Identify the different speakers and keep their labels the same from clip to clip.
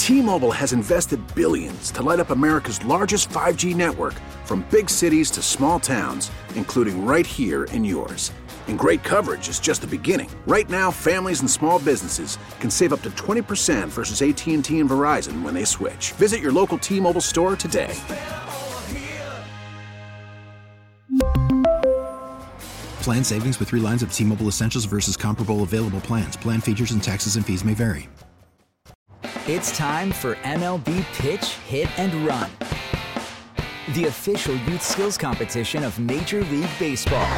Speaker 1: T-Mobile has invested billions to light up America's largest 5G network, from big cities to small towns, including right here in yours. And great coverage is just the beginning. Right now, families and small businesses can save up to 20% versus AT&T and Verizon when they switch. Visit your local T-Mobile store today.
Speaker 2: Plan savings with 3 lines of T-Mobile Essentials versus comparable available plans. Plan features and taxes and fees may vary.
Speaker 3: It's time for MLB Pitch, Hit, and Run, the official youth skills competition of Major League Baseball.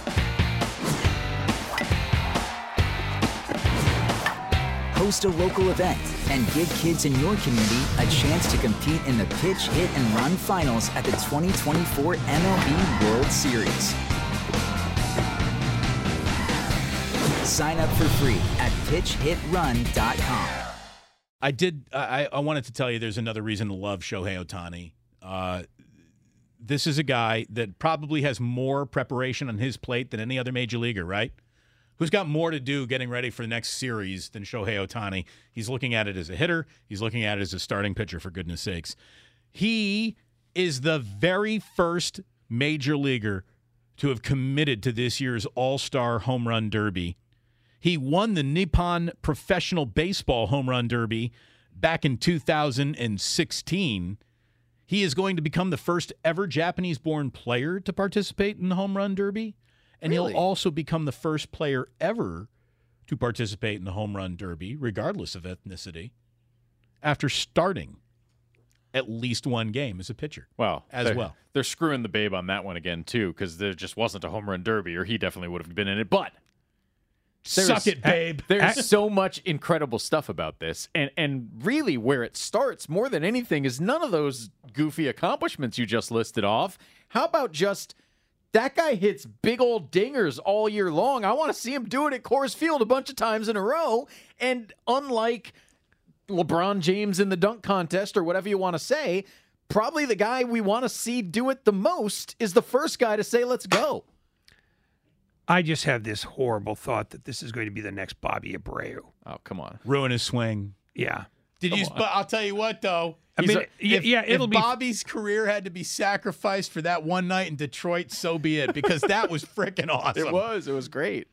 Speaker 3: Host a local event and give kids in your community a chance to compete in the Pitch, Hit, and Run finals at the 2024 MLB World Series. Sign up for free at pitchhitrun.com.
Speaker 4: I wanted to tell you there's another reason to love Shohei Ohtani. This is a guy that probably has more preparation on his plate than any other major leaguer, right? Who's got more to do getting ready for the next series than Shohei Ohtani. He's looking at it as a hitter. He's looking at it as a starting pitcher, for goodness sakes. He is the very first major leaguer to have committed to this year's All-Star Home Run Derby. He won the Nippon Professional Baseball Home Run Derby back in 2016. He is going to become the first ever Japanese-born player to participate in the Home Run Derby. And He'll also become the first player ever to participate in the Home Run Derby, regardless of ethnicity, after starting at least one game as a pitcher.
Speaker 5: Well, they're screwing the babe on that one again, too, because there just wasn't a Home Run Derby, or he definitely would have been in it. But
Speaker 4: suck it, babe.
Speaker 5: There's so much incredible stuff about this. And really where it starts more than anything is none of those goofy accomplishments you just listed off. How about just that guy hits big old dingers all year long? I want to see him do it at Coors Field a bunch of times in a row. And unlike LeBron James in the dunk contest or whatever you want to say, probably the guy we want to see do it the most is the first guy to say, let's go.
Speaker 6: I just have this horrible thought that this is going to be the next Bobby Abreu.
Speaker 5: Oh, come on.
Speaker 4: Ruin his swing.
Speaker 6: Yeah.
Speaker 4: But I'll tell you what, though.
Speaker 6: It'll be
Speaker 4: Bobby's career had to be sacrificed for that one night in Detroit, so be it, because that was freaking awesome.
Speaker 5: It was great.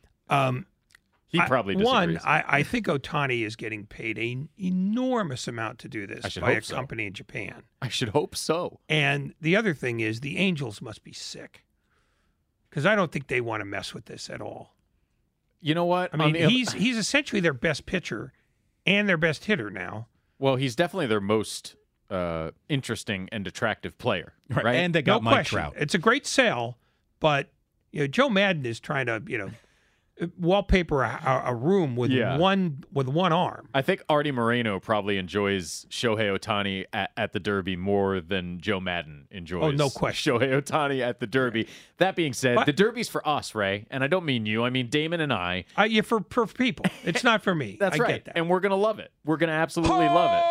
Speaker 5: He probably disagrees.
Speaker 6: I think Ohtani is getting paid an enormous amount to do this by a company in Japan.
Speaker 5: I should hope so.
Speaker 6: And the other thing is the Angels must be sick, because I don't think they want to mess with this at all.
Speaker 5: You know what?
Speaker 6: I mean, he's essentially their best pitcher and their best hitter now.
Speaker 5: Well, he's definitely their most interesting and attractive player, right?
Speaker 4: And they got Mike Trout.
Speaker 6: It's a great sell, but Joe Madden is trying to wallpaper a room with one arm.
Speaker 5: I think Artie Moreno probably enjoys Shohei Ohtani at the Derby more than Joe Madden enjoys.
Speaker 6: Oh, no question.
Speaker 5: Shohei Ohtani at the Derby. That being said, the Derby's for us, Ray, and I don't mean you. I mean Damon and I.
Speaker 6: For people. It's not for me.
Speaker 5: That's right.
Speaker 6: Get that.
Speaker 5: And we're gonna love it. We're gonna absolutely love it.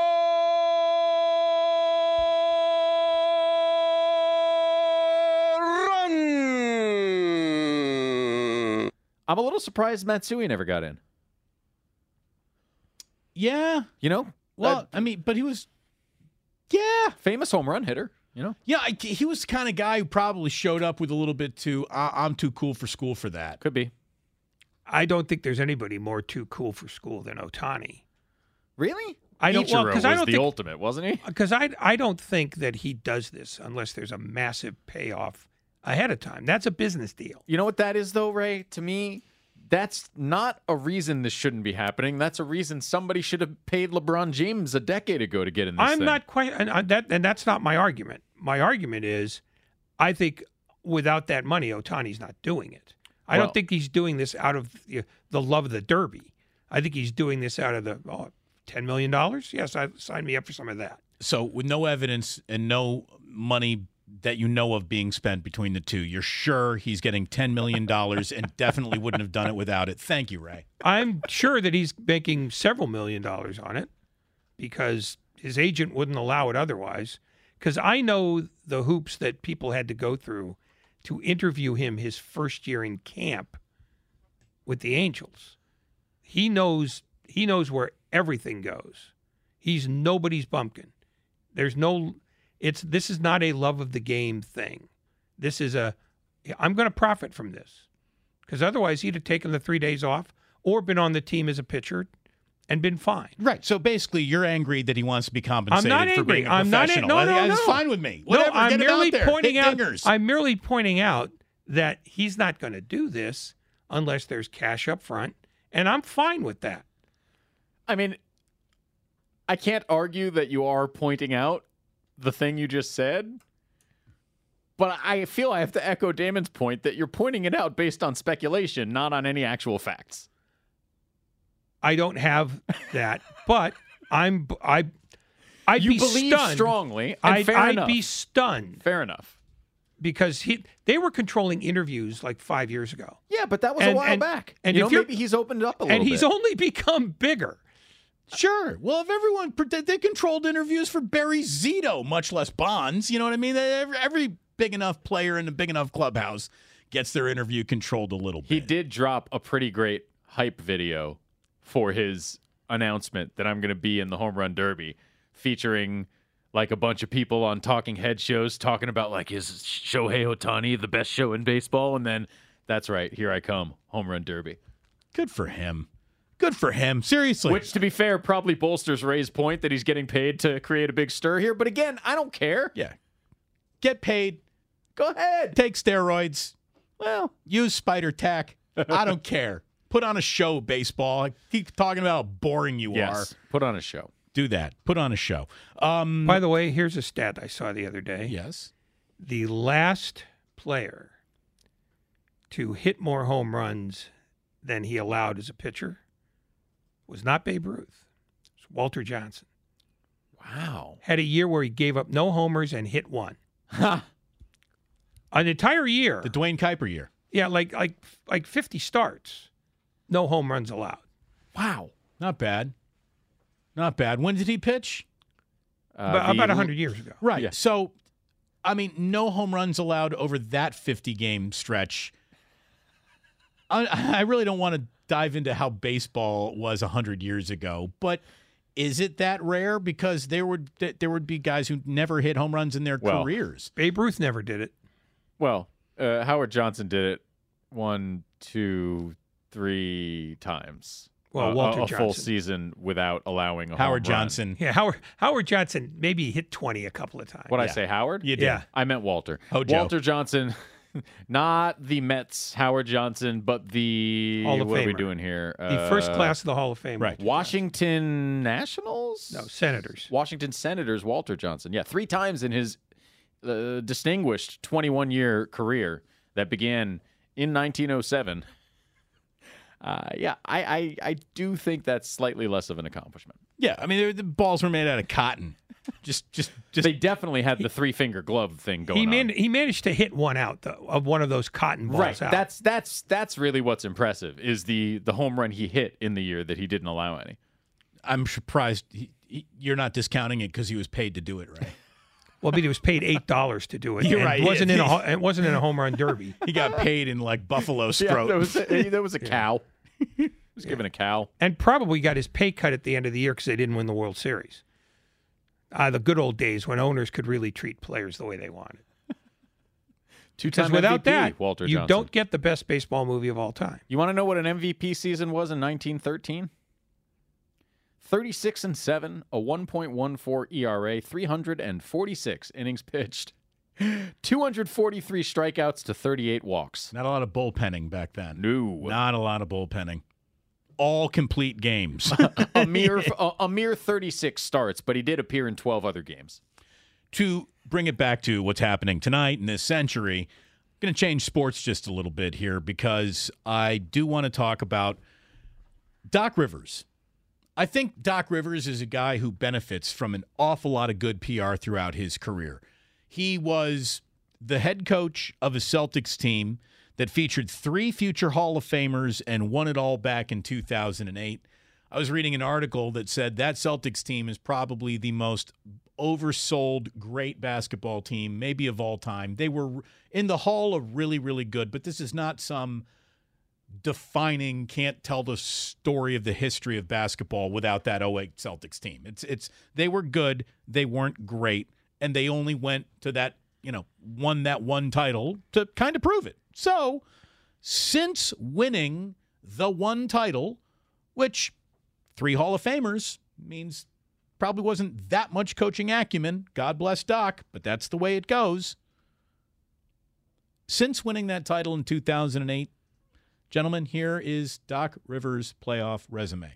Speaker 5: I'm a little surprised Matsui never got in.
Speaker 4: Yeah. Well, but he was,
Speaker 5: famous home run hitter,
Speaker 4: Yeah, he was the kind of guy who probably showed up with a little bit too, I'm too cool for school for that.
Speaker 5: Could be.
Speaker 6: I don't think there's anybody more too cool for school than Ohtani.
Speaker 5: Really?
Speaker 6: Ichiro
Speaker 5: was the ultimate, wasn't he?
Speaker 6: Because I don't think that he does this unless there's a massive payoff ahead of time. That's a business deal.
Speaker 5: You know what that is, though, Ray? To me, that's not a reason this shouldn't be happening. That's a reason somebody should have paid LeBron James a decade ago to get in this thing.
Speaker 6: Not quite, and that's not my argument. My argument is, I think without that money, Ohtani's not doing it. I don't think he's doing this out of the love of the Derby. I think he's doing this out of the $10 million. Yes, sign me up for some of that.
Speaker 4: So with no evidence and no money that you know of being spent between the two, you're sure he's getting $10 million and definitely wouldn't have done it without it. Thank you, Ray.
Speaker 6: I'm sure that he's making several $1 million on it because his agent wouldn't allow it otherwise. Because I know the hoops that people had to go through to interview him his first year in camp with the Angels. He knows where everything goes. He's nobody's bumpkin. This is not a love of the game thing. This is I'm going to profit from this. Because otherwise he'd have taken the 3 days off or been on the team as a pitcher and been fine.
Speaker 4: Right. So basically, you're angry that he wants to be compensated
Speaker 6: I'm not
Speaker 4: for
Speaker 6: angry.
Speaker 4: being a
Speaker 6: I'm not.
Speaker 4: professional.
Speaker 6: No.
Speaker 4: That's fine with me. Whatever.
Speaker 6: No, I'm
Speaker 4: Get it
Speaker 6: merely
Speaker 4: out there.
Speaker 6: pointing
Speaker 4: Hit
Speaker 6: out.
Speaker 4: dingers.
Speaker 6: I'm merely pointing out that he's not going to do this unless there's cash up front, and I'm fine with that.
Speaker 5: I mean, I can't argue that you are pointing out the thing you just said, but I feel I have to echo Damon's point that you're pointing it out based on speculation, not on any actual facts.
Speaker 6: I don't have that, but I'd
Speaker 5: You
Speaker 6: be
Speaker 5: believe
Speaker 6: stunned.
Speaker 5: strongly, and fair enough.
Speaker 6: I'd be stunned
Speaker 5: Fair enough.
Speaker 6: because they were controlling interviews like 5 years ago,
Speaker 5: Yeah, but that was a while back.
Speaker 6: And
Speaker 5: you
Speaker 6: if
Speaker 5: know,
Speaker 6: you're-
Speaker 5: maybe he's opened up a little
Speaker 6: and
Speaker 5: bit.
Speaker 6: he's only become bigger.
Speaker 4: Sure. Well, if everyone they controlled interviews for Barry Zito, much less Bonds, you know what I mean? Every big enough player in a big enough clubhouse gets their interview controlled a little bit.
Speaker 5: He did drop a pretty great hype video for his announcement that I'm going to be in the Home Run Derby, featuring like a bunch of people on talking head shows talking about like, is Shohei Ohtani the best show in baseball? And then that's right, here I come, Home Run Derby.
Speaker 4: Good for him. Good for him. Seriously.
Speaker 5: Which, to be fair, probably bolsters Ray's point that he's getting paid to create a big stir here. But again, I don't care.
Speaker 4: Yeah. Get paid.
Speaker 5: Go ahead.
Speaker 4: Take steroids.
Speaker 5: Well,
Speaker 4: Use spider tack. I don't care. Put on a show, baseball. I keep talking about how boring you are.
Speaker 5: yes. Put on a show.
Speaker 4: Do that. Put on a show.
Speaker 6: By the way, here's a stat I saw the other day.
Speaker 4: Yes.
Speaker 6: The last player to hit more home runs than he allowed as a pitcher was not Babe Ruth. It was Walter Johnson.
Speaker 5: Wow.
Speaker 6: Had a year where he gave up no homers and hit one. An entire year.
Speaker 4: The Dwayne Kuiper year.
Speaker 6: Yeah, like 50 starts. No home runs allowed.
Speaker 4: Wow. Not bad. Not bad. When did he pitch?
Speaker 6: About 100 years ago.
Speaker 4: Right.
Speaker 5: Yeah.
Speaker 4: So, I mean, no home runs allowed over that 50-game stretch. I really don't want to dive into how baseball was 100 years ago, but is it that rare? Because there would be guys who never hit home runs in their careers.
Speaker 6: Babe Ruth never did it.
Speaker 5: Well, Howard Johnson did it 1, 2, 3 times.
Speaker 6: Well, Walter
Speaker 5: a full
Speaker 6: Johnson.
Speaker 5: season without allowing a
Speaker 4: Howard
Speaker 5: home run.
Speaker 4: Johnson.
Speaker 6: Yeah, Howard Johnson maybe hit 20 a couple of times.
Speaker 5: What I
Speaker 4: Yeah.
Speaker 5: say, Howard?
Speaker 4: You did.
Speaker 6: Yeah.
Speaker 5: I meant Walter.
Speaker 4: Hojo.
Speaker 5: Walter Johnson, not the Mets Howard Johnson, but the
Speaker 6: Hall of
Speaker 5: what are we
Speaker 6: Famer.
Speaker 5: doing here?
Speaker 6: The first class of the Hall of Fame.
Speaker 4: right.
Speaker 5: Washington Nationals?
Speaker 6: No, Senators.
Speaker 5: Washington Senators Walter Johnson. Yeah, 3 times in his distinguished 21-year career that began in 1907. I do think that's slightly less of an accomplishment.
Speaker 4: Yeah, I mean, the balls were made out of cotton. Just
Speaker 5: They definitely had the 3-finger glove thing going on.
Speaker 6: He managed to hit one out though of one of those cotton balls
Speaker 5: Right.
Speaker 6: out.
Speaker 5: That's really what's impressive is the home run he hit in the year that he didn't allow any.
Speaker 4: I'm surprised you're not discounting it because he was paid to do it, right?
Speaker 6: Well, but he was paid $8 to do it.
Speaker 4: You're
Speaker 6: and
Speaker 4: right.
Speaker 6: It wasn't in a home run derby.
Speaker 4: He got paid in like buffalo
Speaker 5: Yeah,
Speaker 4: scrote.
Speaker 5: there was a cow. He was given a cow.
Speaker 6: And probably got his pay cut at the end of the year because they didn't win the World Series. The good old days when owners could really treat players the way they wanted.
Speaker 5: Two-time
Speaker 6: Because without
Speaker 5: MVP,
Speaker 6: that,
Speaker 5: Walter
Speaker 6: you
Speaker 5: Johnson.
Speaker 6: don't get the best baseball movie of all time.
Speaker 5: You want to know what an MVP season was in 1913? 36-7, a 1.14 ERA, 346 innings pitched, 243 strikeouts to 38 walks.
Speaker 4: Not a lot of bullpenning back then.
Speaker 5: No.
Speaker 4: Not a lot of bullpenning. All complete games.
Speaker 5: a mere 36 starts, but he did appear in 12 other games.
Speaker 4: To bring it back to what's happening tonight in this century, I'm going to change sports just a little bit here because I do want to talk about Doc Rivers. I think Doc Rivers is a guy who benefits from an awful lot of good PR throughout his career. He was the head coach of a Celtics team that featured 3 future Hall of Famers and won it all back in 2008. I was reading an article that said that Celtics team is probably the most oversold great basketball team, maybe of all time. They were in the Hall of really, really good, but this is not some defining, can't tell the story of the history of basketball without that 08 Celtics team. It's they were good, they weren't great, and they only went to that, won that one title to kind of prove it. So, since winning the one title, which 3 Hall of Famers means probably wasn't that much coaching acumen, God bless Doc, but that's the way it goes. Since winning that title in 2008, gentlemen, here is Doc Rivers' playoff resume.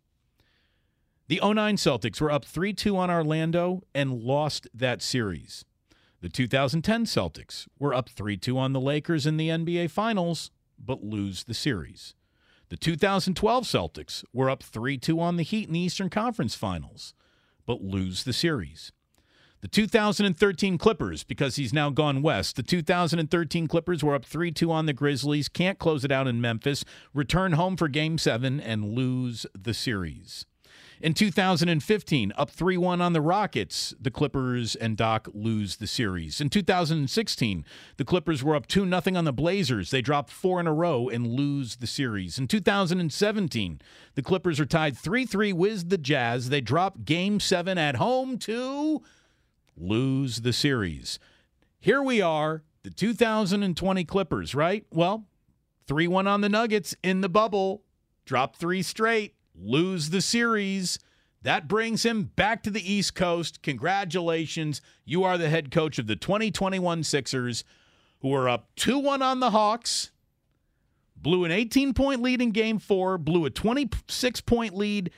Speaker 4: The 09 Celtics were up 3-2 on Orlando and lost that series. The 2010 Celtics were up 3-2 on the Lakers in the NBA Finals, but lose the series. The 2012 Celtics were up 3-2 on the Heat in the Eastern Conference Finals, but lose the series. The 2013 Clippers, because he's now gone west, the 2013 Clippers were up 3-2 on the Grizzlies, can't close it out in Memphis, return home for Game 7, and lose the series. In 2015, up 3-1 on the Rockets, the Clippers and Doc lose the series. In 2016, the Clippers were up 2-0 on the Blazers. They dropped 4 in a row and lose the series. In 2017, the Clippers are tied 3-3 with the Jazz. They drop Game 7 at home to lose the series. Here we are, the 2020 Clippers, right? Well, 3-1 on the Nuggets in the bubble, drop 3 straight, lose the series. That brings him back to the East Coast. Congratulations. You are the head coach of the 2021 Sixers, who are up 2-1 on the Hawks, blew an 18-point lead in Game 4, blew a 26-point lead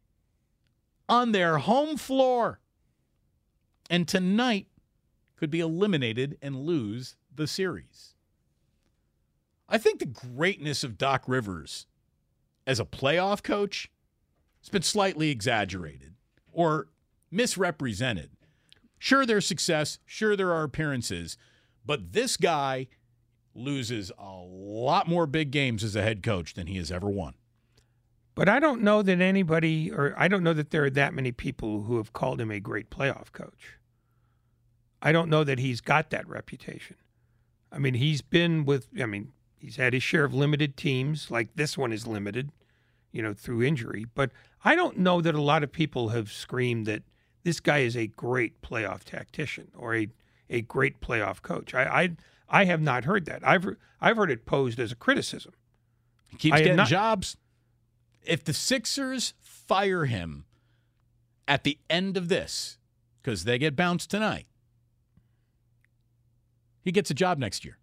Speaker 4: on their home floor, and tonight could be eliminated and lose the series. I think the greatness of Doc Rivers as a playoff coach has been slightly exaggerated or misrepresented. Sure, there's success. Sure, there are appearances. But this guy loses a lot more big games as a head coach than he has ever won.
Speaker 6: But I don't know that anybody, or I don't know that there are that many people who have called him a great playoff coach. I don't know that he's got that reputation. I mean, he's had his share of limited teams, like this one is limited, through injury. But I don't know that a lot of people have screamed that this guy is a great playoff tactician or a great playoff coach. I have not heard that. I've heard it posed as a criticism.
Speaker 4: He keeps getting jobs. If the Sixers fire him at the end of this, because they get bounced tonight, he gets a job next year.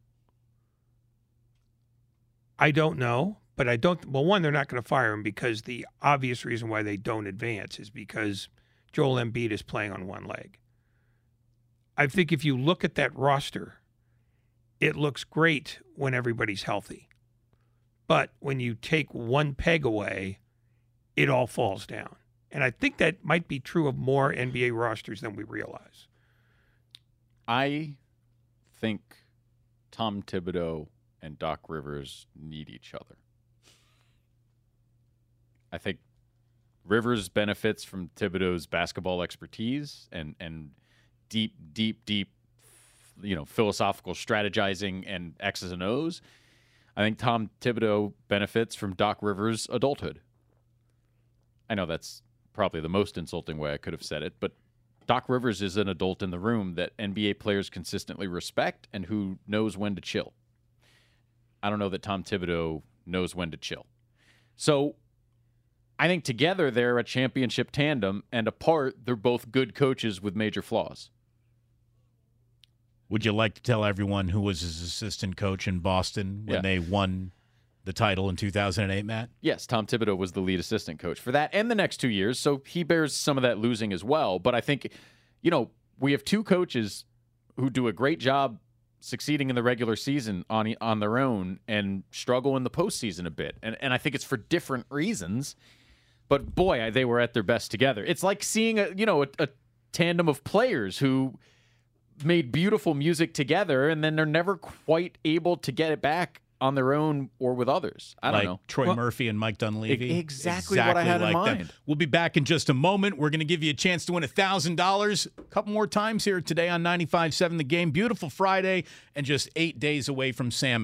Speaker 6: I don't know, but I don't. Well, one, they're not going to fire him because the obvious reason why they don't advance is because Joel Embiid is playing on one leg. I think if you look at that roster, it looks great when everybody's healthy. But when you take one peg away, it all falls down. And I think that might be true of more NBA rosters than we realize.
Speaker 5: I think Tom Thibodeau and Doc Rivers need each other. I think Rivers benefits from Thibodeau's basketball expertise and deep, philosophical strategizing and X's and O's. I think Tom Thibodeau benefits from Doc Rivers' adulthood. I know that's probably the most insulting way I could have said it, but Doc Rivers is an adult in the room that NBA players consistently respect and who knows when to chill. I don't know that Tom Thibodeau knows when to chill. So I think together they're a championship tandem, and apart, they're both good coaches with major flaws.
Speaker 4: Would you like to tell everyone who was his assistant coach in Boston when they won the title in 2008, Matt?
Speaker 5: Yes, Tom Thibodeau was the lead assistant coach for that and the next 2 years, so he bears some of that losing as well. But I think, we have 2 coaches who do a great job succeeding in the regular season on their own and struggle in the postseason a bit. And I think it's for different reasons. But, boy, they were at their best together. It's like seeing a tandem of players who made beautiful music together, and then they're never quite able to get it back on their own or with others. I don't know.
Speaker 4: Troy Murphy and Mike Dunleavy.
Speaker 5: Exactly what I had in mind.
Speaker 4: Them. We'll be back in just a moment. We're going to give you a chance to win $1,000 a couple more times here today on 95.7 The Game. Beautiful Friday and just 8 days away from salmon.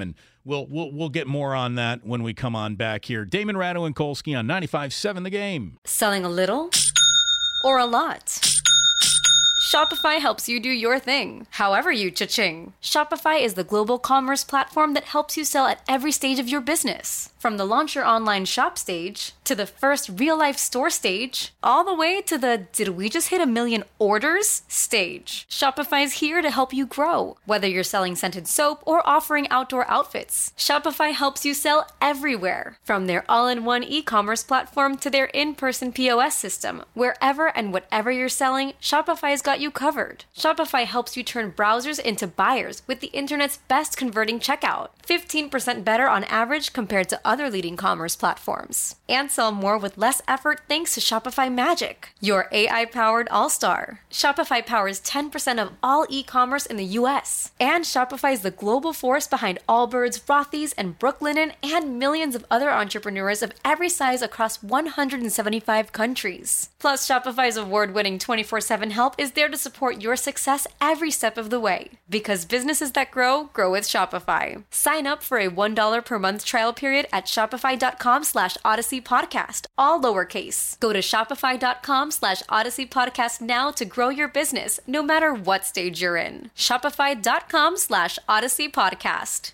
Speaker 4: We'll get more on that when we come on back here. Damon Ratto and Kolsky on 95.7 The Game.
Speaker 7: Selling a little or a lot? Shopify helps you do your thing, however you cha-ching. Shopify is the global commerce platform that helps you sell at every stage of your business. From the launch your online shop stage, to the first real-life store stage, all the way to the did we just hit 1 million orders stage. Shopify is here to help you grow. Whether you're selling scented soap or offering outdoor outfits, Shopify helps you sell everywhere. From their all-in-one e-commerce platform to their in-person POS system, wherever and whatever you're selling, Shopify's got you covered. Shopify helps you turn browsers into buyers with the internet's best converting checkout. 15% better on average compared to other leading commerce platforms. And sell more with less effort thanks to Shopify Magic, your AI-powered all-star. Shopify powers 10% of all e-commerce in the U.S. And Shopify is the global force behind Allbirds, Rothy's, and Brooklinen, and millions of other entrepreneurs of every size across 175 countries. Plus, Shopify's award-winning 24/7 help is there to support your success every step of the way. Because businesses that grow, grow with Shopify. Sign up for a $1 per month trial period at shopify.com/Odyssey Podcast, all lowercase. Go to shopify.com/Odyssey Podcast now to grow your business, no matter what stage you're in. Shopify.com/Odyssey Podcast.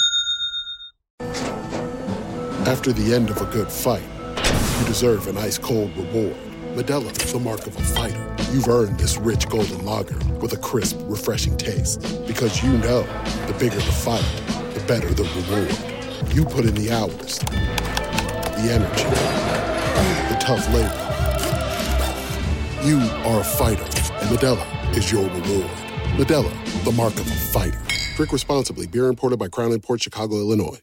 Speaker 8: After the end of a good fight, you deserve an ice-cold reward. Modelo is the mark of a fighter. You've earned this rich golden lager with a crisp, refreshing taste. Because you know, the bigger the fight, the better the reward. You put in the hours, the energy, the tough labor. You are a fighter, and Modelo is your reward. Modelo, the mark of a fighter. Drink responsibly. Beer imported by Crown Imports, Chicago, Illinois.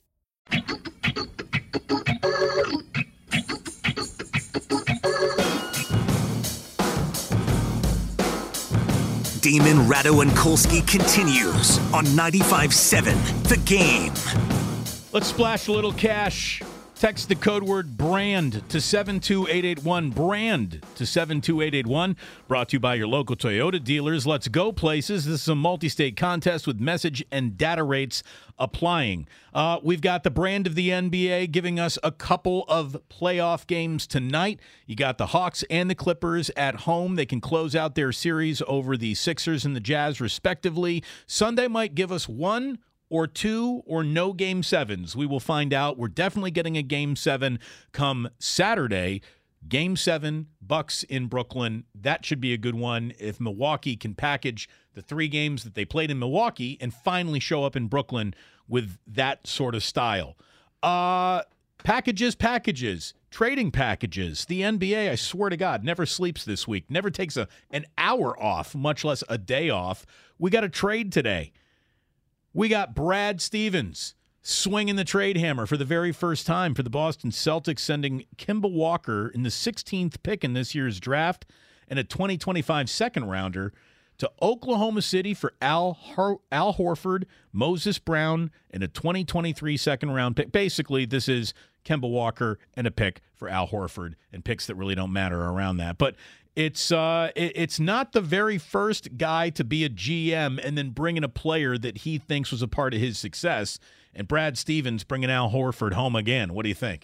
Speaker 9: Damon, Ratto, and Kolsky continues on 95.7 The Game.
Speaker 4: Let's splash a little cash. Text the code word BRAND to 72881. BRAND to 72881. Brought to you by your local Toyota dealers. Let's go places. This is a multi-state contest with message and data rates applying. We've got the brand of the NBA giving us a couple of playoff games tonight. You got the Hawks and the Clippers at home. They can close out their series over the Sixers and the Jazz, respectively. Sunday might give us one or two or no Game 7s. We will find out. We're definitely getting a Game 7 come Saturday. Game 7, Bucks in Brooklyn. That should be a good one if Milwaukee can package the 3 games that they played in Milwaukee and finally show up in Brooklyn with that sort of style. Packages. Trading packages. The NBA, I swear to God, never sleeps this week. Never takes an hour off, much less a day off. We got a trade today. We got Brad Stevens swinging the trade hammer for the very first time for the Boston Celtics, sending Kemba Walker in the 16th pick in this year's draft and a 2025 second-rounder to Oklahoma City for Al Horford, Moses Brown, and a 2023 second-round pick. Basically, this is Kemba Walker and a pick for Al Horford and picks that really don't matter around that. But it's not the very first guy to be a GM and then bring in a player that he thinks was a part of his success. And Brad Stevens bringing Al Horford home again. What do you think?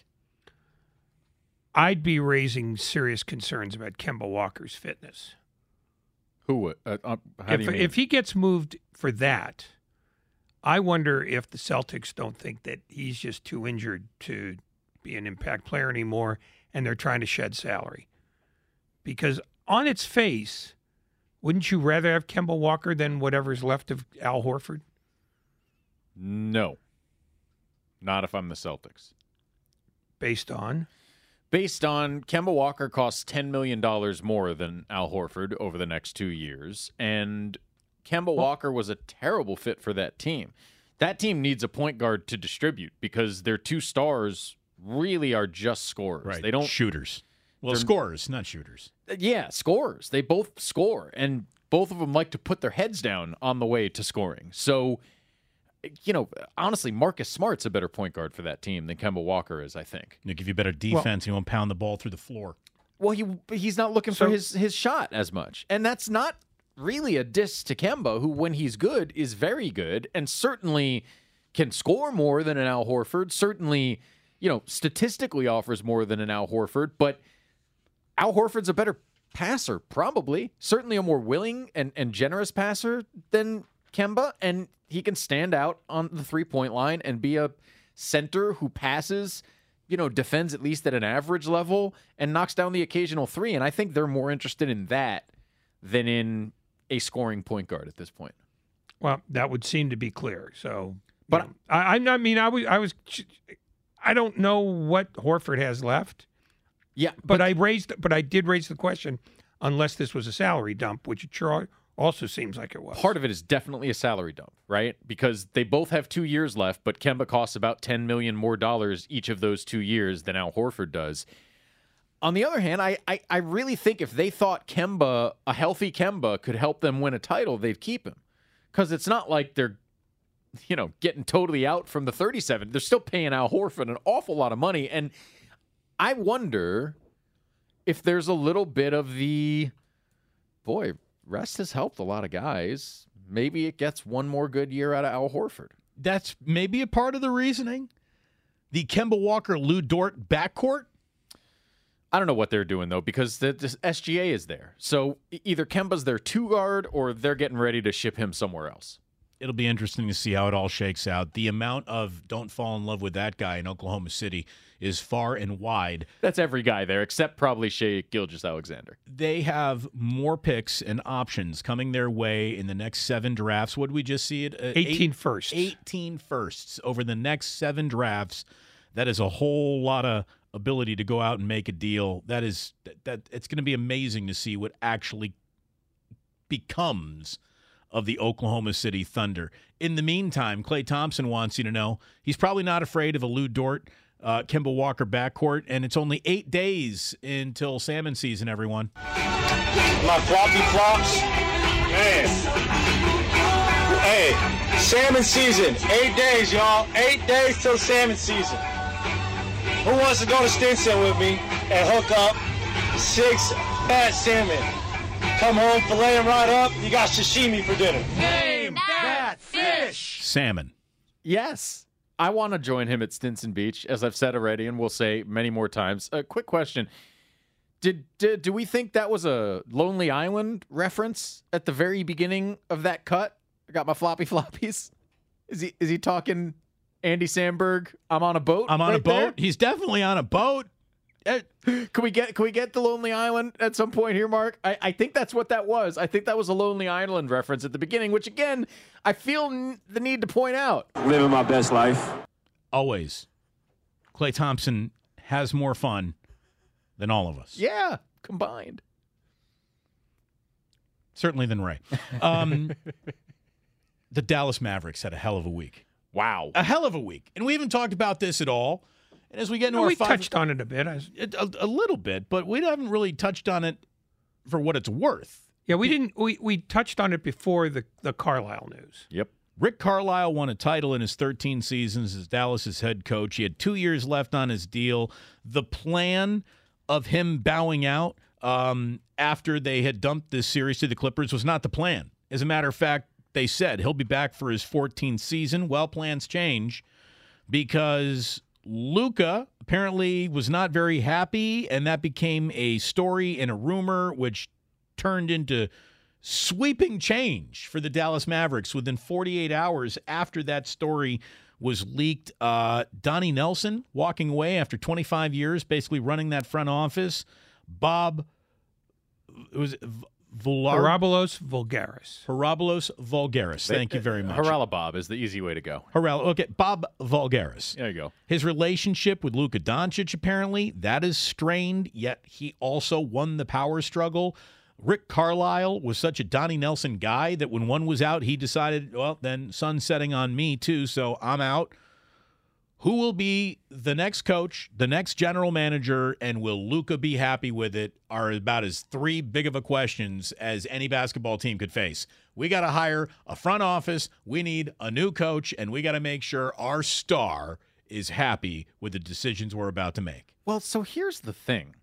Speaker 6: I'd be raising serious concerns about Kemba Walker's fitness.
Speaker 5: Who would? How do you mean?
Speaker 6: If he gets moved for that, I wonder if the Celtics don't think that he's just too injured to be an impact player anymore, and they're trying to shed salary. Because on its face, wouldn't you rather have Kemba Walker than whatever's left of Al Horford?
Speaker 5: No. Not if I'm the Celtics.
Speaker 6: Based on
Speaker 5: Kemba Walker costs $10 million more than Al Horford over the next 2 years, and Kemba Walker was a terrible fit for that team. That team needs a point guard to distribute because their 2 stars really are just scorers.
Speaker 4: Right.
Speaker 5: They don't
Speaker 4: shooters. Well, scorers, not shooters.
Speaker 5: Yeah, scorers. They both score, and both of them like to put their heads down on the way to scoring. So, honestly, Marcus Smart's a better point guard for that team than Kemba Walker is, I think.
Speaker 4: He'll give you better defense. He won't pound the ball through the floor.
Speaker 5: Well, he's not looking for his shot as much. And that's not really a diss to Kemba, who, when he's good, is very good, and certainly can score more than an Al Horford. Certainly, statistically offers more than an Al Horford, but Al Horford's a better passer, probably. Certainly a more willing and generous passer than Kemba, and he can stand out on the three-point line and be a center who passes, defends at least at an average level and knocks down the occasional three. And I think they're more interested in that than in a scoring point guard at this point.
Speaker 6: Well, that would seem to be clear. So,
Speaker 5: but
Speaker 6: I don't know what Horford has left.
Speaker 5: Yeah,
Speaker 6: but I did raise the question, unless this was a salary dump, which it sure also seems like it was.
Speaker 5: Part of it is definitely a salary dump, right? Because they both have 2 years left, but Kemba costs about $10 million more each of those 2 years than Al Horford does. On the other hand, I really think if they thought a healthy Kemba could help them win a title, they'd keep him. Because it's not like they're, getting totally out from the 37. They're still paying Al Horford an awful lot of money. And I wonder if there's a little bit of rest has helped a lot of guys. Maybe it gets one more good year out of Al Horford.
Speaker 4: That's maybe a part of the reasoning. The Kemba Walker, Lou Dort backcourt.
Speaker 5: I don't know what they're doing, though, because the SGA is there. So either Kemba's their 2 guard or they're getting ready to ship him somewhere else.
Speaker 4: It'll be interesting to see how it all shakes out. The amount of don't fall in love with that guy in Oklahoma City is far and wide.
Speaker 5: That's every guy there, except probably Shai Gilgeous-Alexander.
Speaker 4: They have more picks and options coming their way in the next 7 drafts. What did we just see it?
Speaker 6: 18 firsts.
Speaker 4: 18 firsts over the next 7 drafts. That is a whole lot of ability to go out and make a deal. That it's going to be amazing to see what actually becomes of the Oklahoma City Thunder. In the meantime, Klay Thompson wants you to know he's probably not afraid of a Lou Dort, Kemba Walker backcourt, and it's only 8 days until salmon season, everyone.
Speaker 10: My floppy flops. Hey, salmon season. 8 days, y'all. 8 days till salmon season. Who wants to go to Stinson with me and hook up 6 fat salmon? Come home, fillet them right up. You got sashimi for dinner.
Speaker 11: Name that fish.
Speaker 4: Salmon.
Speaker 5: Yes. I want to join him at Stinson Beach, as I've said already, and we'll say many more times. A quick question. Do we think that was a Lonely Island reference at the very beginning of that cut? I got my floppy floppies. Is he talking Andy Samberg? I'm on a boat.
Speaker 4: I'm on a boat. There? He's definitely on a boat.
Speaker 5: Can we get the Lonely Island at some point here, Mark? I think that's what that was. I think that was a Lonely Island reference at the beginning, which again, I feel the need to point out.
Speaker 10: Living my best life.
Speaker 4: Always. Klay Thompson has more fun than all of us.
Speaker 5: Yeah, combined.
Speaker 4: Certainly than Ray. The Dallas Mavericks had a hell of a week.
Speaker 5: Wow.
Speaker 4: A hell of a week. And we haven't talked about this at all. And as we get into
Speaker 6: we touched on it a bit.
Speaker 4: A little bit, but we haven't really touched on it for what it's worth.
Speaker 6: Yeah, we didn't. We touched on it before the Carlisle news.
Speaker 5: Yep.
Speaker 4: Rick Carlisle won a title in his 13 seasons as Dallas's head coach. He had 2 years left on his deal. The plan of him bowing out after they had dumped this series to the Clippers was not the plan. As a matter of fact, they said he'll be back for his 14th season. Well, plans change because Luka apparently was not very happy, and that became a story and a rumor, which turned into sweeping change for the Dallas Mavericks within 48 hours after that story was leaked. Donnie Nelson walking away after 25 years, basically running that front office. Bob, it was
Speaker 6: Harabalos Vulgaris.
Speaker 4: Harabalos Vulgaris. Thank you very much.
Speaker 5: Haralabob is the easy way to go.
Speaker 4: Okay, Bob Vulgaris.
Speaker 5: There you go.
Speaker 4: His relationship with Luka Doncic, apparently, that is strained, yet he also won the power struggle. Rick Carlisle was such a Donnie Nelson guy that when one was out, he decided, well, then sun's setting on me too, so I'm out. Who will be the next coach, the next general manager, and will Luka be happy with it are about as 3 big of a questions as any basketball team could face. We got to hire a front office, we need a new coach, and we got to make sure our star is happy with the decisions we're about to make.
Speaker 5: Well, so here's the thing.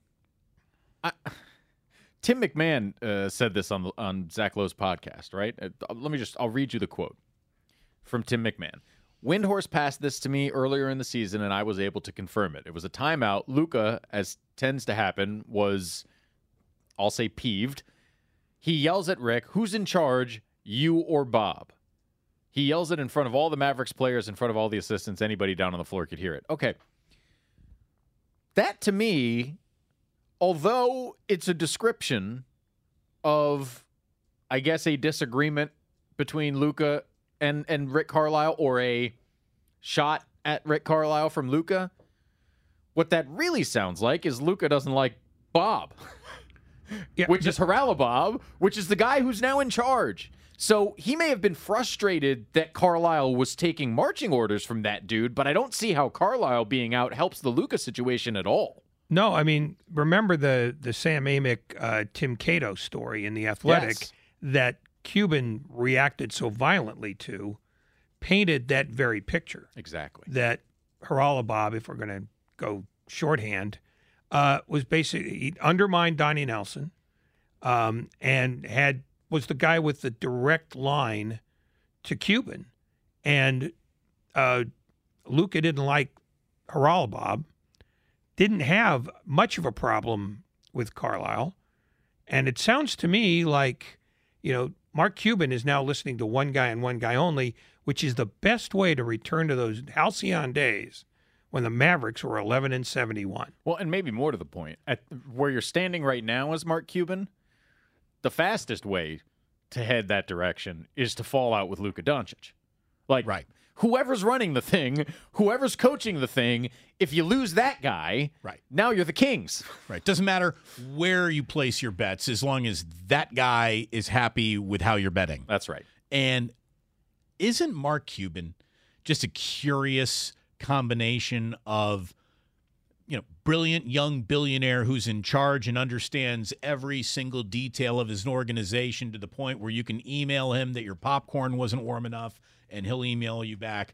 Speaker 5: Tim McMahon said this on Zach Lowe's podcast, right? I'll read you the quote from Tim McMahon. Windhorst passed this to me earlier in the season, and I was able to confirm it. It was a timeout. Luka, as tends to happen, was, I'll say, peeved. He yells at Rick, "Who's in charge, you or Bob?" He yells it in front of all the Mavericks players, in front of all the assistants. Anybody down on the floor could hear it. Okay. That, to me, although it's a description of, I guess, a disagreement between Luka and Rick Carlisle, or a shot at Rick Carlisle from Luka, what that really sounds like is Luka doesn't like Bob, which is Haralabob, which is the guy who's now in charge. So he may have been frustrated that Carlisle was taking marching orders from that dude, but I don't see how Carlisle being out helps the Luka situation at all.
Speaker 6: No, I mean, remember the Sam Amick, Tim Cato story in The Athletic that Cuban reacted so violently to, painted that very picture.
Speaker 5: Exactly.
Speaker 6: That Haralabob, if we're going to go shorthand, was basically, he undermined Donnie Nelson, and was the guy with the direct line to Cuban. And Luka didn't like Haralabob, didn't have much of a problem with Carlisle. And it sounds to me like, Mark Cuban is now listening to one guy and one guy only, which is the best way to return to those halcyon days when the Mavericks were 11-71.
Speaker 5: Well, and maybe more to the point, at where you're standing right now as Mark Cuban, the fastest way to head that direction is to fall out with Luka Doncic. Right. Whoever's running the thing, whoever's coaching the thing, if you lose that guy, now you're the Kings.
Speaker 4: Right. Doesn't matter where you place your bets as long as that guy is happy with how you're betting.
Speaker 5: That's right.
Speaker 4: And isn't Mark Cuban just a curious combination of, brilliant young billionaire who's in charge and understands every single detail of his organization to the point where you can email him that your popcorn wasn't warm enough and he'll email you back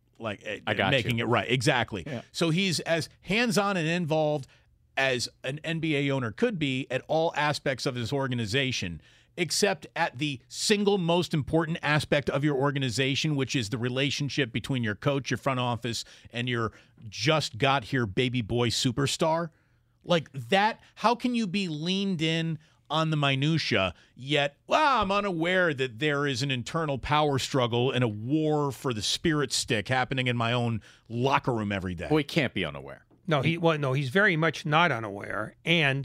Speaker 4: making it right. Exactly. Yeah. So he's as hands-on and involved as an NBA owner could be at all aspects of his organization, except at the single most important aspect of your organization, which is the relationship between your coach, your front office, and your just got here baby boy superstar. Like that, how can you be leaned in on the minutia, yet, I'm unaware that there is an internal power struggle and a war for the spirit stick happening in my own locker room every day?
Speaker 5: Well, he can't be unaware.
Speaker 6: No, he's very much not unaware, and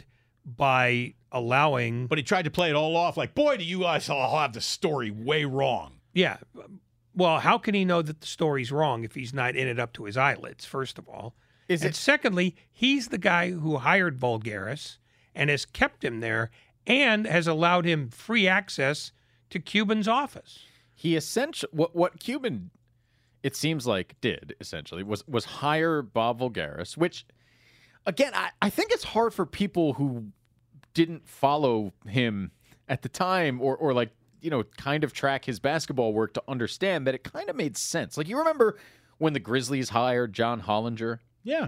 Speaker 6: by allowing...
Speaker 4: But he tried to play it all off like, boy, do you guys all have the story way wrong.
Speaker 6: Yeah. Well, how can he know that the story's wrong if he's not in it up to his eyelids, first of all? Secondly, he's the guy who hired Vulgaris and has kept him there and has allowed him free access to Cuban's office.
Speaker 5: He essentially... What Cuban, it seems like, did, essentially, was hire Bob Vulgaris, which... Again, I think it's hard for people who didn't follow him at the time or kind of track his basketball work to understand that it kind of made sense. Like, you remember when the Grizzlies hired John Hollinger?
Speaker 4: Yeah.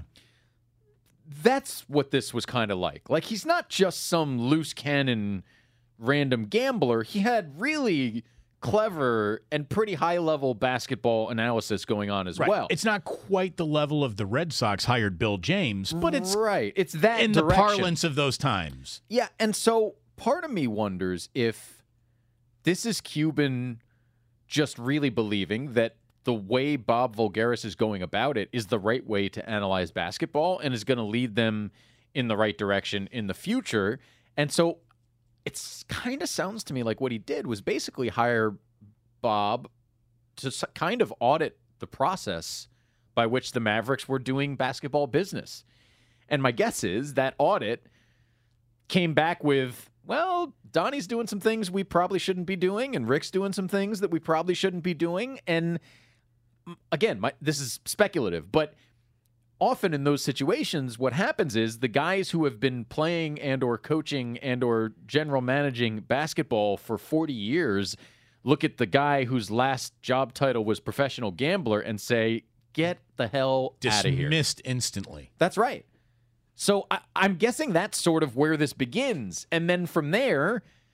Speaker 5: That's what this was kind of like. Like, he's not just some loose cannon random gambler. He had really clever and pretty high-level basketball analysis going on as well.
Speaker 4: It's not quite the level of the Red Sox hired Bill James, but it's
Speaker 5: It's that
Speaker 4: in
Speaker 5: direction.
Speaker 4: The parlance of those times.
Speaker 5: Yeah, and so part of me wonders if this is Cuban just really believing that the way Bob Vulgaris is going about it is the right way to analyze basketball and is going to lead them in the right direction in the future. And so it kind of sounds to me like what he did was basically hire Bob to kind of audit the process by which the Mavericks were doing basketball business. And my guess is that audit came back with, well, Donnie's doing some things we probably shouldn't be doing, and Rick's doing some things that we probably shouldn't be doing. And again, this is speculative, but often in those situations, what happens is the guys who have been playing and or coaching and or general managing basketball for 40 years look at the guy whose last job title was professional gambler and say, get the hell out of here.
Speaker 4: Dismissed instantly.
Speaker 5: That's right. So I'm guessing that's sort of where this begins. And then from there,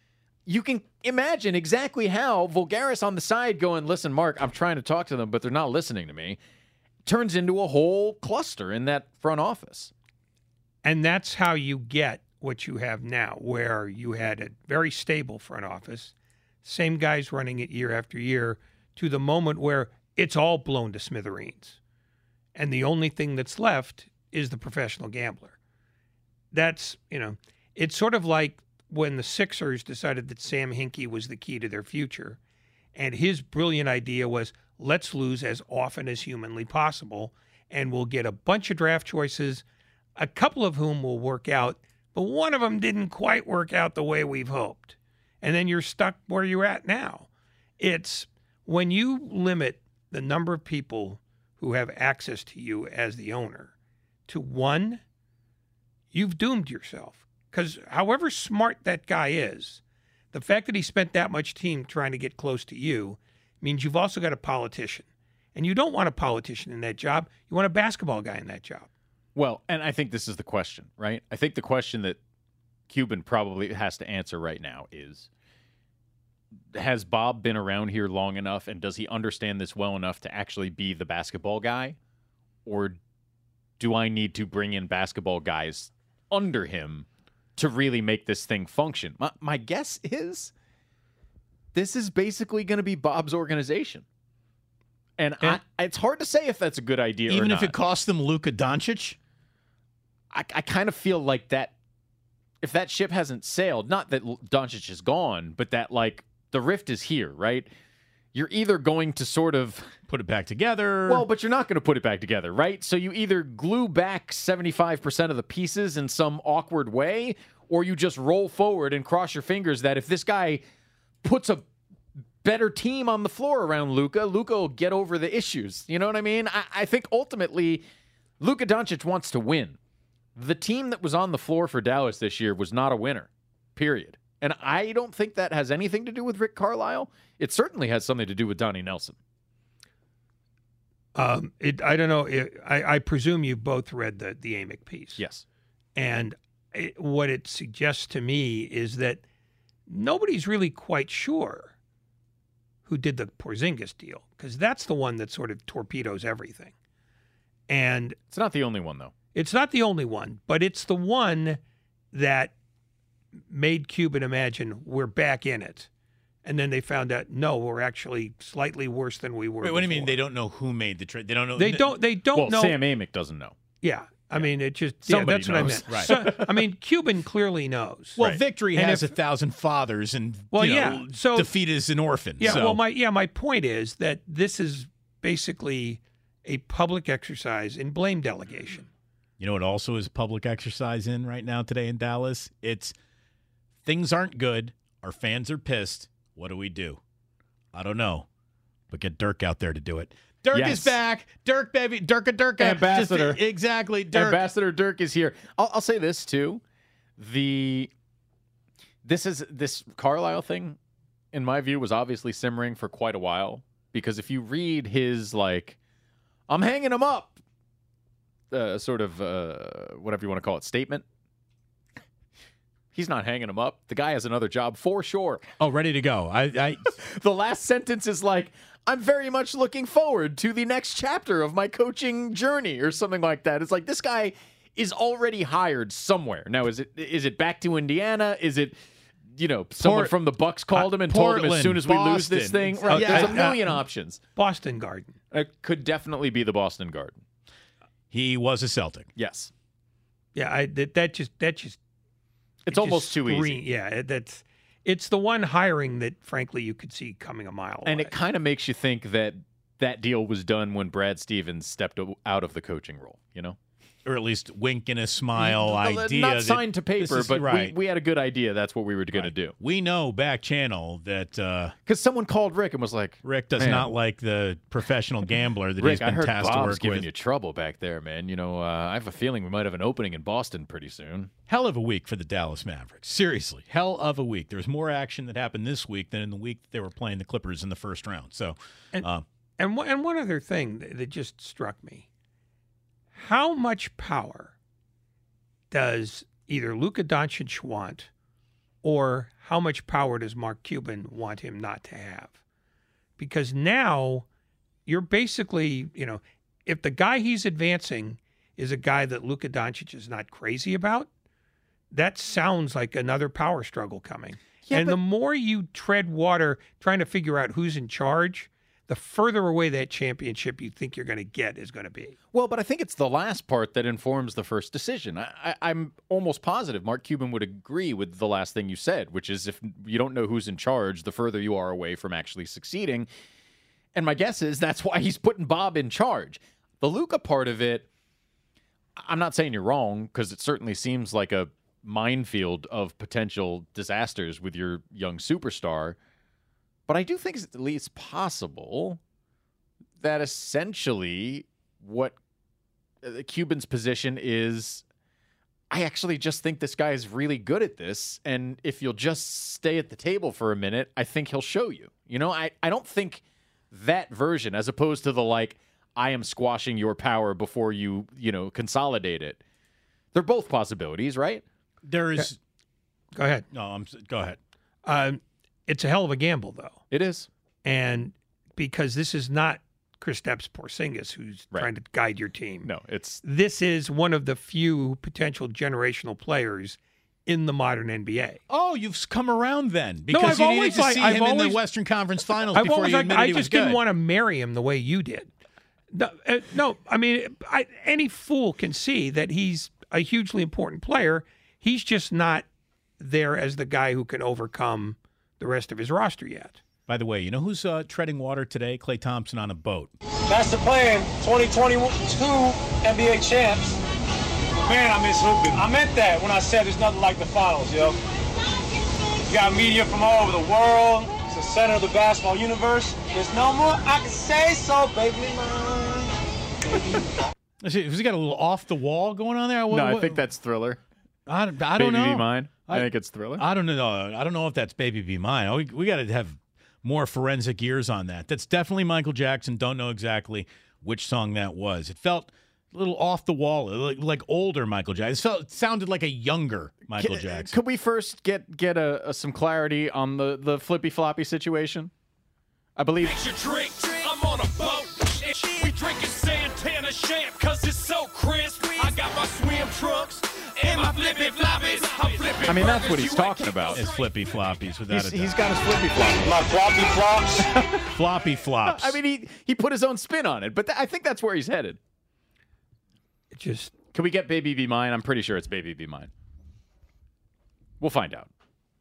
Speaker 5: you can imagine exactly how Voulgaris on the side going, listen, Mark, I'm trying to talk to them, but they're not listening to me, turns into a whole cluster in that front office.
Speaker 6: And that's how you get what you have now, where you had a very stable front office, same guys running it year after year, to the moment where it's all blown to smithereens. And the only thing that's left is the professional gambler. That's, it's sort of like when the Sixers decided that Sam Hinkie was the key to their future. And his brilliant idea was, let's lose as often as humanly possible, and we'll get a bunch of draft choices, a couple of whom will work out, but one of them didn't quite work out the way we've hoped. And then you're stuck where you're at now. It's when you limit the number of people who have access to you as the owner to one, you've doomed yourself. Because however smart that guy is, the fact that he spent that much time trying to get close to you means you've also got a politician. And you don't want a politician in that job. You want a basketball guy in that job.
Speaker 5: Well, and I think this is the question, right? I think the question that Cuban probably has to answer right now is, has Bob been around here long enough, and does he understand this well enough to actually be the basketball guy? Or do I need to bring in basketball guys under him to really make this thing function? My guess is this is basically going to be Bob's organization. And it's hard to say if that's a good idea or not.
Speaker 4: Even if it costs them Luka Doncic?
Speaker 5: I kind of feel like that, if that ship hasn't sailed, not that Doncic is gone, but that, like, the rift is here, right? You're either going to sort of
Speaker 4: put it back together.
Speaker 5: Well, but you're not going to put it back together, right? So you either glue back 75% of the pieces in some awkward way, or you just roll forward and cross your fingers that if this guy puts a better team on the floor around Luka will get over the issues. You know what I mean? I think ultimately Luka Doncic wants to win. The team that was on the floor for Dallas this year was not a winner, period. And I don't think that has anything to do with Rick Carlisle. It certainly has something to do with Donnie Nelson.
Speaker 6: I don't know. I presume you both read the Amick piece.
Speaker 5: Yes.
Speaker 6: And what it suggests to me is that nobody's really quite sure who did the Porzingis deal, because that's the one that sort of torpedoes everything. And
Speaker 5: it's not the only one, though.
Speaker 6: It's not the only one, but it's the one that made Cuban imagine we're back in it. And then they found out, no, we're actually slightly worse than we were.
Speaker 4: Wait, what do you mean they don't know who made the trade? They don't know.
Speaker 6: They don't know.
Speaker 5: Sam Amick doesn't know.
Speaker 6: Yeah. I mean, it just,
Speaker 5: somebody
Speaker 6: that's
Speaker 5: knows.
Speaker 6: what I meant.
Speaker 4: Right.
Speaker 6: So, I mean, Cuban clearly knows.
Speaker 4: Well,
Speaker 6: right.
Speaker 4: Victory
Speaker 6: and
Speaker 4: has 1,000 fathers, and
Speaker 6: so
Speaker 4: defeat is an orphan.
Speaker 6: Yeah.
Speaker 4: So.
Speaker 6: Well, my point is that this is basically a public exercise in blame delegation.
Speaker 4: You know what also is public exercise in right now today in Dallas? It's things aren't good. Our fans are pissed. What do? I don't know. But get Dirk out there to do it. Dirk is back. Dirk, baby. Dirk.
Speaker 5: Ambassador.
Speaker 4: Exactly. Dirk.
Speaker 5: Ambassador Dirk is here. I'll say this, too. This Carlisle thing, in my view, was obviously simmering for quite a while. Because if you read his, I'm hanging him up, whatever you want to call it, statement. He's not hanging him up. The guy has another job for sure.
Speaker 4: Oh, ready to go.
Speaker 5: The last sentence is I'm very much looking forward to the next chapter of my coaching journey or something like that. It's like this guy is already hired somewhere. Now, is it back to Indiana? Is it, someone from the Bucks called him and told him as soon as we lose this thing? Right. There's a million options.
Speaker 6: Boston Garden.
Speaker 5: It could definitely be the Boston Garden.
Speaker 4: He was a Celtic.
Speaker 5: Yes.
Speaker 6: Yeah, that just
Speaker 5: it's almost too easy.
Speaker 6: Yeah, it's the one hiring that, frankly, you could see coming a mile away.
Speaker 5: And it kind of makes you think that deal was done when Brad Stevens stepped out of the coaching role,
Speaker 4: Or at least wink and a smile idea.
Speaker 5: Not signed to paper, but
Speaker 4: right.
Speaker 5: we had a good idea. That's what we were going to do.
Speaker 4: We know back channel that...
Speaker 5: Because someone called Rick and was like...
Speaker 4: Rick does not like the professional gambler that he's been tasked to work with.
Speaker 5: Giving you trouble back there, man. I have a feeling we might have an opening in Boston pretty soon.
Speaker 4: Hell of a week for the Dallas Mavericks. Seriously, hell of a week. There was more action that happened this week than in the week that they were playing the Clippers in the first round. So,
Speaker 6: and one other thing that just struck me. How much power does either Luka Doncic want or how much power does Mark Cuban want him not to have? Because now you're basically, if the guy he's advancing is a guy that Luka Doncic is not crazy about, that sounds like another power struggle coming. Yeah, and the more you tread water trying to figure out who's in charge, the further away that championship you think you're going to get is going to be.
Speaker 5: Well, but I think it's the last part that informs the first decision. I'm almost positive Mark Cuban would agree with the last thing you said, which is if you don't know who's in charge, the further you are away from actually succeeding. And my guess is that's why he's putting Bob in charge. The Luka part of it, I'm not saying you're wrong, because it certainly seems like a minefield of potential disasters with your young superstar. But I do think it's at least possible that essentially what Cuban's position is, I actually just think this guy is really good at this. And if you'll just stay at the table for a minute, I think he'll show you. I don't think that version, as opposed to the I am squashing your power before you, consolidate it. They're both possibilities, right?
Speaker 4: There is.
Speaker 6: Go ahead.
Speaker 4: No, go ahead.
Speaker 6: It's a hell of a gamble, though.
Speaker 5: It is.
Speaker 6: And because this is not Kristaps Porzingis who's trying to guide your team.
Speaker 5: No,
Speaker 6: this is one of the few potential generational players in the modern NBA.
Speaker 4: Oh, you've come around then because you needed to see him in the Western Conference Finals before you admitted he was good.
Speaker 6: I just didn't want to marry him the way you did. No, I mean, any fool can see that he's a hugely important player. He's just not there as the guy who can overcome the rest of his roster yet.
Speaker 4: By the way, you know who's treading water today? Klay Thompson on a boat.
Speaker 10: That's the plan. 2022 NBA champs. Man, I miss hooping. I meant that when I said there's nothing like the finals, yo. You got media from all over the world. It's the center of the basketball universe. There's no more I can say so, baby.
Speaker 4: Has he got a little off the wall going on there?
Speaker 5: I think that's Thriller.
Speaker 4: I don't know.
Speaker 5: Baby Be Mine. I think it's Thriller.
Speaker 4: I don't know. I don't know if that's Baby Be Mine. We got to have more forensic ears on that. That's definitely Michael Jackson. Don't know exactly which song that was. It felt a little off the wall, like older Michael Jackson. It sounded like a younger Michael Jackson.
Speaker 5: Could we first get some clarity on the flippy floppy situation? I believe.
Speaker 11: Drink. I'm on a boat. We drinking Santana champ because it's so crisp. I got my swim trunks and my flippy floppies.
Speaker 5: I mean, that's what he's talking about.
Speaker 4: His flippy floppies, without a doubt.
Speaker 5: He's got his flippy floppies.
Speaker 10: My floppy flops.
Speaker 4: Floppy flops.
Speaker 5: I mean, he put his own spin on it, but I think that's where he's headed. Can we get Baby Be Mine? I'm pretty sure it's Baby Be Mine. We'll find out.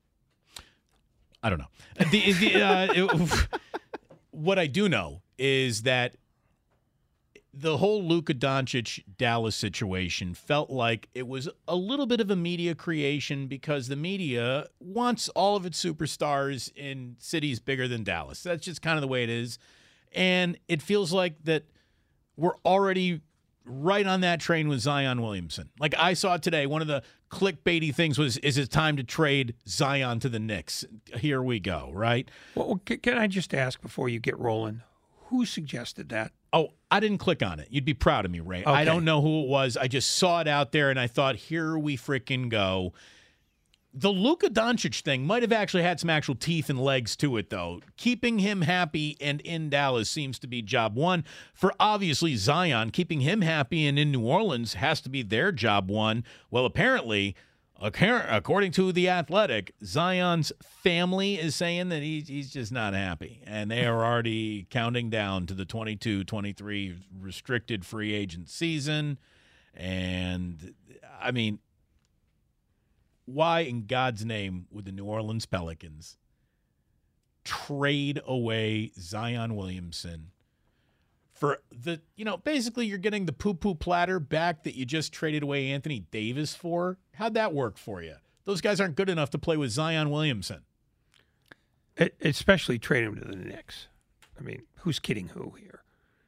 Speaker 4: I don't know. What I do know is that the whole Luka Doncic Dallas situation felt like it was a little bit of a media creation because the media wants all of its superstars in cities bigger than Dallas. That's just kind of the way it is. And it feels like that we're already right on that train with Zion Williamson. Like I saw today, one of the clickbaity things was, is it time to trade Zion to the Knicks? Here we go, right?
Speaker 6: Well, can I just ask before you get rolling, who suggested that?
Speaker 4: Oh, I didn't click on it. You'd be proud of me, Ray.
Speaker 6: Okay.
Speaker 4: I don't know who it was. I just saw it out there, and I thought, here we freaking go. The Luka Doncic thing might have actually had some actual teeth and legs to it, though. Keeping him happy and in Dallas seems to be job one. For obviously Zion, keeping him happy and in New Orleans has to be their job one. Well, apparently, according to The Athletic, Zion's family is saying that he's just not happy. And they are already counting down to the 22-23 restricted free agent season. And, I mean, why in God's name would the New Orleans Pelicans trade away Zion Williamson for basically you're getting the poo-poo platter back that you just traded away Anthony Davis for? How'd that work for you? Those guys aren't good enough to play with Zion Williamson.
Speaker 6: Especially trade him to the Knicks. I mean, who's kidding who here?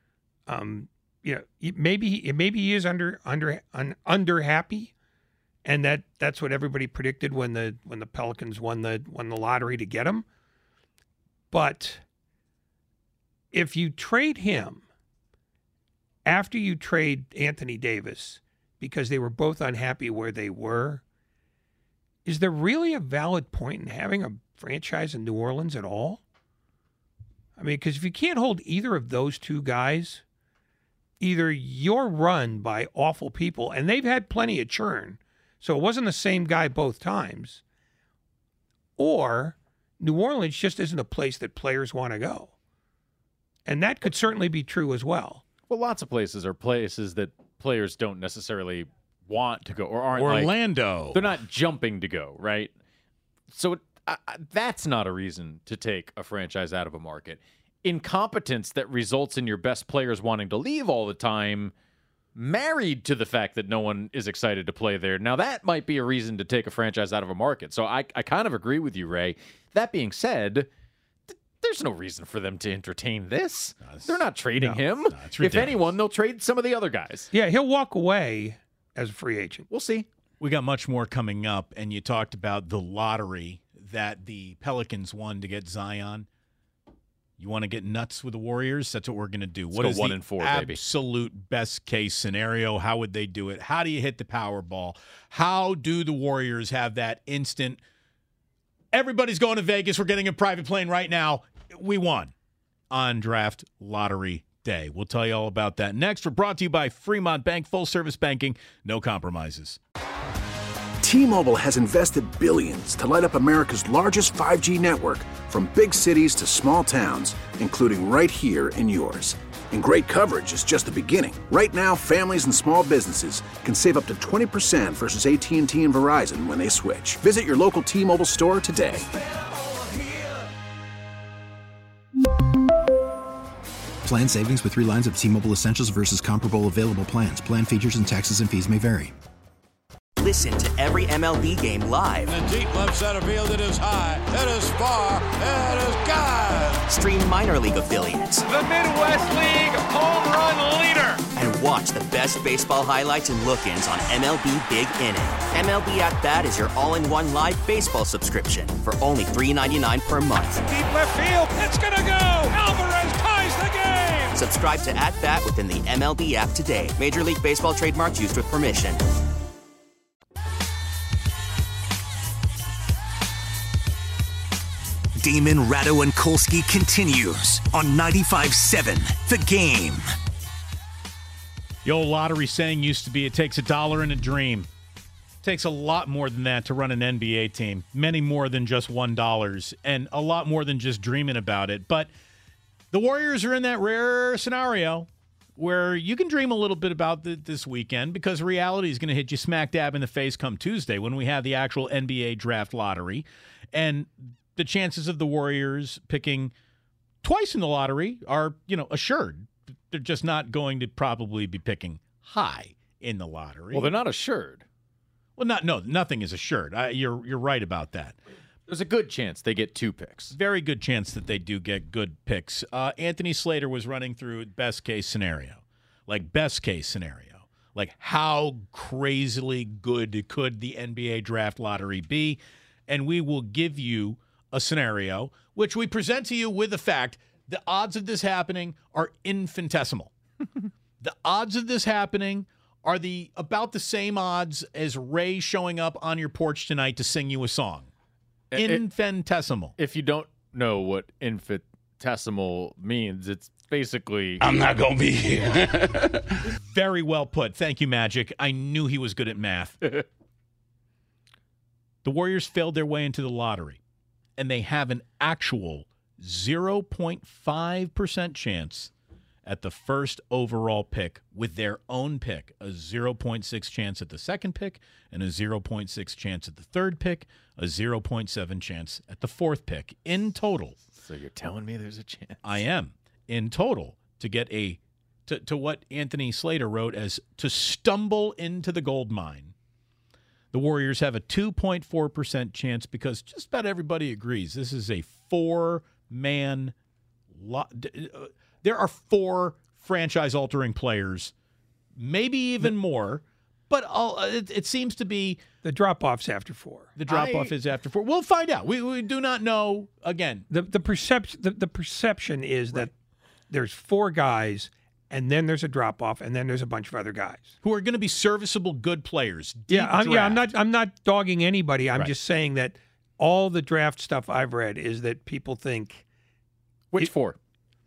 Speaker 6: Maybe he is under happy, and that's what everybody predicted when the Pelicans won the lottery to get him. But if you trade him after you trade Anthony Davis because they were both unhappy where they were, is there really a valid point in having a franchise in New Orleans at all? I mean, because if you can't hold either of those two guys, either you're run by awful people, and they've had plenty of churn, so it wasn't the same guy both times, or New Orleans just isn't a place that players want to go. And that could certainly be true as well.
Speaker 5: Well, lots of places are places that players don't necessarily want to go or aren't
Speaker 4: Orlando.
Speaker 5: They're not jumping to go, right? So that's not a reason to take a franchise out of a market. Incompetence that results in your best players wanting to leave all the time, married to the fact that no one is excited to play there. Now, that might be a reason to take a franchise out of a market. So I kind of agree with you, Ray. That being said, there's no reason for them to entertain this. They're not trading him. If anyone, they'll trade some of the other guys.
Speaker 6: Yeah, he'll walk away as a free agent.
Speaker 5: We'll see.
Speaker 4: We got much more coming up, and you talked about the lottery that the Pelicans won to get Zion. You want to get nuts with the Warriors? That's what we're going to do.
Speaker 5: Let's
Speaker 4: what
Speaker 5: go
Speaker 4: is
Speaker 5: 1
Speaker 4: the
Speaker 5: and 4, baby.
Speaker 4: absolute best case scenario? How would they do it? How do you hit the Powerball? How do the Warriors have that instant, everybody's going to Vegas, we're getting a private plane right now, we won on draft lottery day? We'll tell you all about that next. We're brought to you by Fremont Bank, full service banking, no compromises.
Speaker 1: T-Mobile has invested billions to light up America's largest 5G network, from big cities to small towns, including right here in yours. And great coverage is just the beginning. Right now, families and small businesses can save up to 20% versus AT&T and Verizon when they switch. Visit your local T-Mobile store today.
Speaker 2: Plan savings with 3 lines of T-Mobile Essentials versus comparable available plans. Plan features and taxes and fees may vary.
Speaker 12: Listen to every MLB game live.
Speaker 11: In the deep left center field, it is high, it is far, it is gone.
Speaker 12: Stream minor league affiliates.
Speaker 11: The Midwest League home run leader.
Speaker 12: And watch the best baseball highlights and look-ins on MLB Big Inning. MLB At Bat is your all-in-one live baseball subscription for only $3.99 per month.
Speaker 11: Deep left field, it's gonna go. Alvarez ties the game.
Speaker 12: Subscribe to At Bat within the MLB app today. Major League Baseball trademarks used with permission.
Speaker 9: Damon, Ratto, and Kolsky continues on 95.7 The Game.
Speaker 4: The old lottery saying used to be, it takes $1 and a dream. It takes a lot more than that to run an NBA team. Many more than just $1, and a lot more than just dreaming about it. But the Warriors are in that rare scenario where you can dream a little bit about this weekend, because reality is going to hit you smack dab in the face come Tuesday when we have the actual NBA draft lottery. And the chances of the Warriors picking twice in the lottery are, assured. They're just not going to probably be picking high in the lottery.
Speaker 5: Well, they're not assured.
Speaker 4: Well, nothing is assured. You're right about that.
Speaker 5: There's a good chance they get 2 picks.
Speaker 4: Very good chance that they do get good picks. Anthony Slater was running through best case scenario. Like best case scenario. Like how crazily good could the NBA draft lottery be? And we will give you a scenario which we present to you with the fact the odds of this happening are infinitesimal. The odds of this happening are about the same odds as Ray showing up on your porch tonight to sing you a song. Infinitesimal.
Speaker 5: If you don't know what infinitesimal means, it's basically,
Speaker 11: I'm not going to be here.
Speaker 4: Very well put. Thank you, Magic. I knew he was good at math. The Warriors failed their way into the lottery, and they have an actual 0.5% chance at the first overall pick with their own pick, a 0.6 chance at the second pick, and a 0.6 chance at the third pick, a 0.7 chance at the fourth pick. In total.
Speaker 5: So you're telling me there's a chance?
Speaker 4: I am. In total, to get to what Anthony Slater wrote as to stumble into the gold mine. The Warriors have a 2.4% chance because just about everybody agrees this is a 4-man lot. There are 4 franchise-altering players, maybe even more, but it seems to be
Speaker 6: the drop-off's after 4.
Speaker 4: The drop-off is after 4. We'll find out. We do not know. Again,
Speaker 6: the perception is that there's 4 guys, and then there's a drop off, and then there's a bunch of other guys
Speaker 4: who are going to be serviceable, good players.
Speaker 6: I'm not dogging anybody. I'm
Speaker 4: Right.
Speaker 6: just saying that all the draft stuff I've read is that people think
Speaker 5: Which four?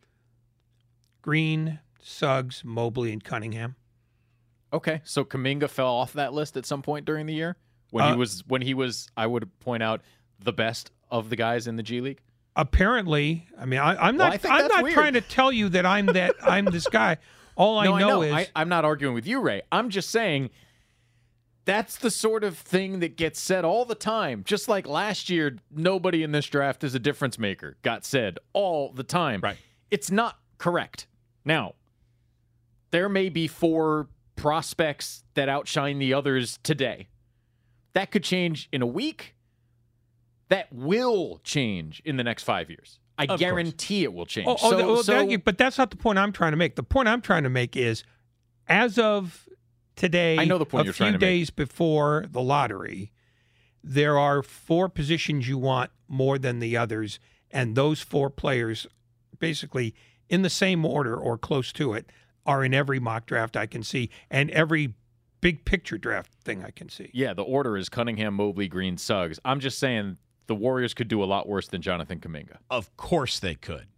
Speaker 6: Green, Suggs, Mobley, and Cunningham.
Speaker 5: Okay, so Kuminga fell off that list at some point during the year when he was. I would point out the best of the guys in the G League.
Speaker 6: Apparently, I mean, I'm not.
Speaker 5: I think
Speaker 6: I'm
Speaker 5: that's
Speaker 6: not
Speaker 5: weird.
Speaker 6: trying to tell you that I'm this guy. All I know is
Speaker 5: I'm not arguing with you, Ray. I'm just saying that's the sort of thing that gets said all the time. Just like last year, nobody in this draft is a difference maker got said all the time.
Speaker 4: Right.
Speaker 5: It's not correct. Now, there may be 4 prospects that outshine the others today. That could change in a week. That will change in the next 5 years. I guarantee it will change.
Speaker 6: But that's not the point I'm trying to make. The point I'm trying to make is, as of today,
Speaker 5: I know the point you're trying to
Speaker 6: a few days before the lottery, there are 4 positions you want more than the others, and those 4 players, basically in the same order or close to it, are in every mock draft I can see, and every big picture draft thing I can see.
Speaker 5: Yeah, the order is Cunningham, Mobley, Green, Suggs. I'm just saying the Warriors could do a lot worse than Jonathan Kuminga.
Speaker 4: Of course they could.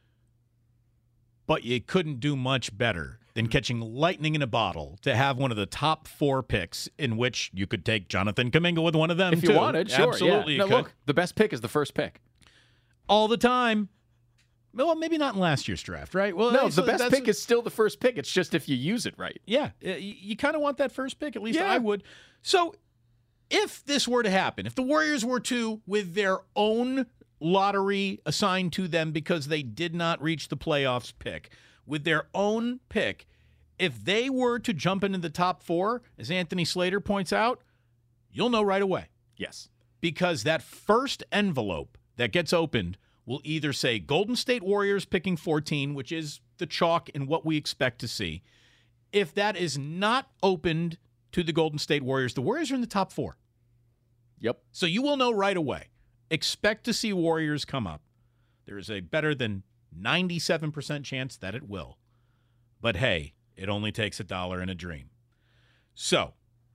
Speaker 4: But you couldn't do much better than catching lightning in a bottle to have one of the top 4 picks in which you could take Jonathan Kuminga with one of them,
Speaker 5: If you wanted, sure.
Speaker 4: Absolutely,
Speaker 5: Yeah.
Speaker 4: you
Speaker 5: No,
Speaker 4: could.
Speaker 5: look, the best pick is the first pick.
Speaker 4: All the time. Well, maybe not in last year's draft, right? Well,
Speaker 5: No,
Speaker 4: so
Speaker 5: the best
Speaker 4: that's-
Speaker 5: pick is still the first pick. It's just if you use it right.
Speaker 4: Yeah, you kind of want that first pick. At least
Speaker 5: Yeah.
Speaker 4: I would. So if this were to happen, if the Warriors were to, with their own lottery assigned to them because they did not reach the playoffs pick, with their own pick, if they were to jump into the top 4, as Anthony Slater points out, you'll know right away.
Speaker 5: Yes.
Speaker 4: Because that first envelope that gets opened will either say Golden State Warriors picking 14, which is the chalk in what we expect to see. If that is not opened to the Golden State Warriors, the Warriors are in the top 4.
Speaker 5: Yep.
Speaker 4: So you will know right away. Expect to see Warriors come up. There is a better than 97% chance that it will. But hey, it only takes $1 in a dream. So,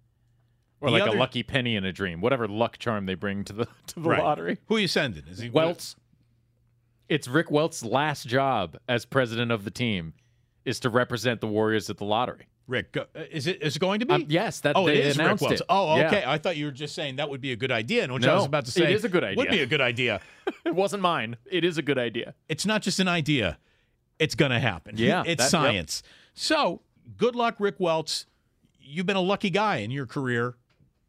Speaker 5: Or like a lucky penny in a dream, whatever luck charm they bring to the
Speaker 4: right.
Speaker 5: lottery.
Speaker 4: Who are you sending? Is he
Speaker 5: Welts. It's Rick Welts' last job as president of the team is to represent the Warriors at the lottery.
Speaker 4: Rick, is it going to be?
Speaker 5: Yes, that
Speaker 4: it
Speaker 5: they
Speaker 4: is Rick
Speaker 5: announced
Speaker 4: Welts.
Speaker 5: it.
Speaker 4: Oh, okay.
Speaker 5: Yeah.
Speaker 4: I thought you were just saying that would be a good idea, and which
Speaker 5: No,
Speaker 4: I was about to say
Speaker 5: it is a good idea.
Speaker 4: Would be a good idea.
Speaker 5: It wasn't mine. It is a good idea.
Speaker 4: It's not just an idea; it's going to happen.
Speaker 5: Yeah,
Speaker 4: it's science. Yep. So, good luck, Rick Welts. You've been a lucky guy in your career.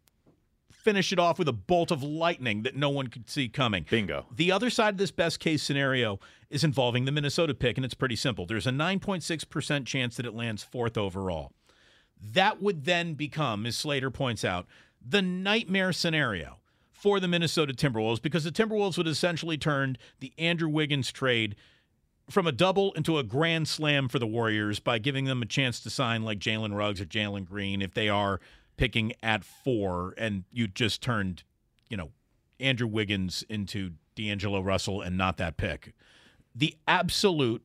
Speaker 4: Finish it off with a bolt of lightning that no one could see coming.
Speaker 5: Bingo.
Speaker 4: The other side of this best case scenario is involving the Minnesota pick, and it's pretty simple. There's a 9.6% chance that it lands 4th overall. That would then become, as Slater points out, the nightmare scenario for the Minnesota Timberwolves, because the Timberwolves would essentially turn the Andrew Wiggins trade from a double into a grand slam for the Warriors by giving them a chance to sign like Jalen Ruggs or Jalen Green if they are picking at 4, and you just turned, Andrew Wiggins into D'Angelo Russell and not that pick. The absolute,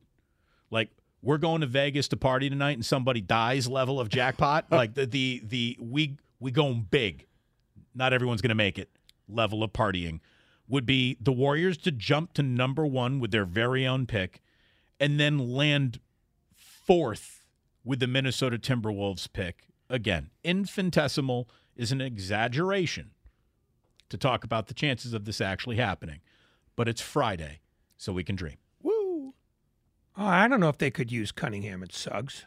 Speaker 4: we're going to Vegas to party tonight and somebody dies level of jackpot, like we going big, not everyone's going to make it level of partying, would be the Warriors to jump to number 1 with their very own pick and then land 4th with the Minnesota Timberwolves pick. Again, infinitesimal is an exaggeration to talk about the chances of this actually happening, but it's Friday, so we can dream.
Speaker 6: Woo! Oh, I don't know if they could use Cunningham and Suggs.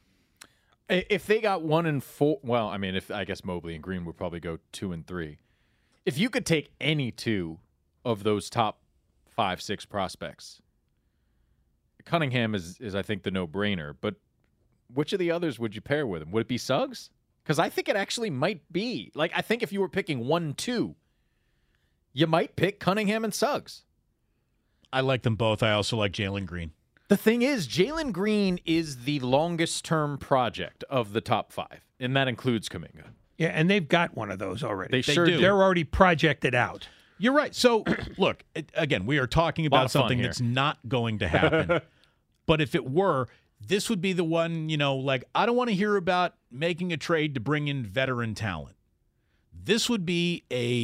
Speaker 5: If they got 1 and 4, well, I mean, I guess Mobley and Green would probably go 2 and 3. If you could take any 2 of those top 5, 6 prospects, Cunningham is I think the no-brainer, but which of the others would you pair with him? Would it be Suggs? Because I think it actually might be. I think if you were picking 1, 2, you might pick Cunningham and Suggs.
Speaker 4: I like them both. I also like Jalen Green.
Speaker 5: The thing is, Jalen Green is the longest-term project of the top 5, and that includes Kuminga.
Speaker 6: Yeah, and they've got one of those already.
Speaker 5: They sure do.
Speaker 6: They're already projected out.
Speaker 4: You're right. So, look, again, we are talking about something that's not going to happen. But if it were, this would be the one, I don't want to hear about making a trade to bring in veteran talent. This would be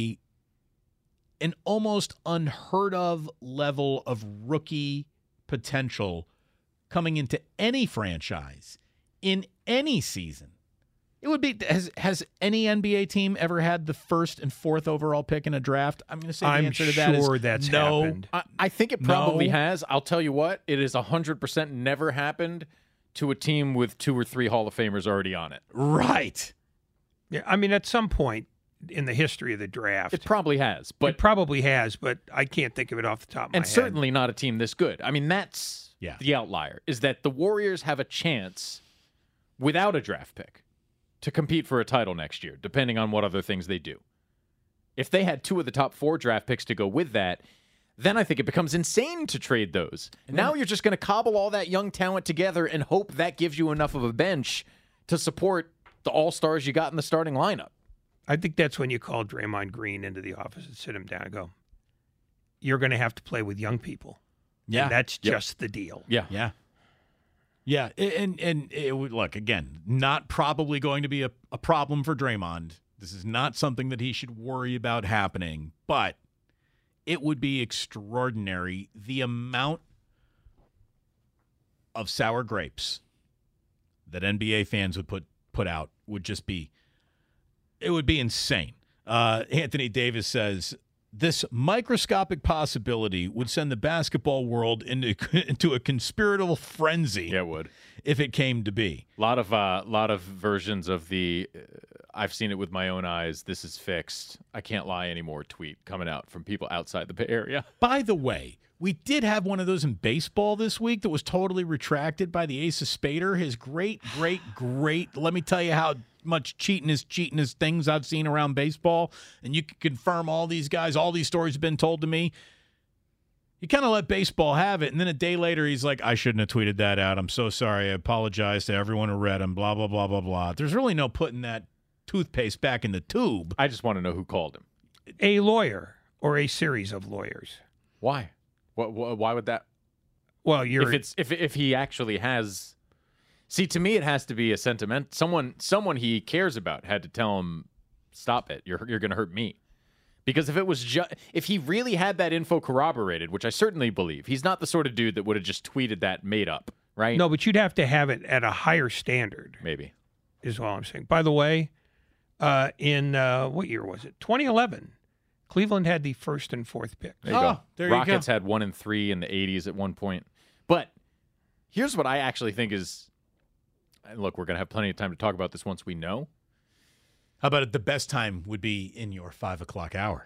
Speaker 4: an almost unheard of level of rookie potential coming into any franchise in any season. It would be, has any NBA team ever had the 1st and 4th overall pick in a draft? I'm going to say the answer to that is
Speaker 6: sure that's
Speaker 4: no.
Speaker 6: happened.
Speaker 5: I think it probably has. I'll tell you what, it is 100% never happened to a team with 2 or 3 Hall of Famers already on it.
Speaker 4: Right.
Speaker 6: Yeah, I mean, at some point in the history of the draft,
Speaker 5: It probably has, but
Speaker 6: I can't think of it off the top of my
Speaker 5: and
Speaker 6: head.
Speaker 5: certainly not a team this good. I mean, that's the outlier, is that the Warriors have a chance without a draft pick to compete for a title next year, depending on what other things they do. If they had 2 of the top 4 draft picks to go with that, then I think it becomes insane to trade those. And now you're just going to cobble all that young talent together and hope that gives you enough of a bench to support the all-stars you got in the starting lineup.
Speaker 6: I think that's when you call Draymond Green into the office and sit him down and go, you're going to have to play with young people.
Speaker 4: Yeah.
Speaker 6: And that's just the deal.
Speaker 5: Yeah.
Speaker 4: Yeah. Yeah, and it would, look, again, not probably going to be a problem for Draymond. This is not something that he should worry about happening, but it would be extraordinary. The amount of sour grapes that NBA fans would put out would just be, it would be insane. Anthony Davis says, this microscopic possibility would send the basketball world into a conspiratorial frenzy.
Speaker 5: Yeah, it would.
Speaker 4: If it came to be.
Speaker 5: A lot of versions of the I've seen it with my own eyes, this is fixed, I can't lie anymore tweet coming out from people outside the Bay Area.
Speaker 4: By the way, we did have one of those in baseball this week that was totally retracted by the Ace of Spader. His great, let me tell you how much cheatin'est things I've seen around baseball, and you can confirm all these guys, all these stories have been told to me. He kind of let baseball have it, and then a day later he's like, I shouldn't have tweeted that out. I'm so sorry. I apologize to everyone who read him, blah, blah, blah, blah, blah. There's really no putting that toothpaste back in the tube.
Speaker 5: I just want to know who called him.
Speaker 6: A lawyer or a series of lawyers.
Speaker 5: Why? Why would that?
Speaker 6: Well,
Speaker 5: if he actually has. See, to me, it has to be a sentiment. Someone he cares about had to tell him, "Stop it! You're going to hurt me." Because if it was if he really had that info corroborated, which I certainly believe, he's not the sort of dude that would have just tweeted that made up, right?
Speaker 6: No, but you'd have to have it at a higher standard.
Speaker 5: Maybe
Speaker 6: is all I'm saying. By the way, in what year was it? 2011. Cleveland had the 1st and 4th picks.
Speaker 5: There you go. Rockets had 1 and 3 in the 80s at one point. But here's what I actually think is, and look, we're going to have plenty of time to talk about this once we know.
Speaker 4: How about it? The best time would be in your 5 o'clock hour.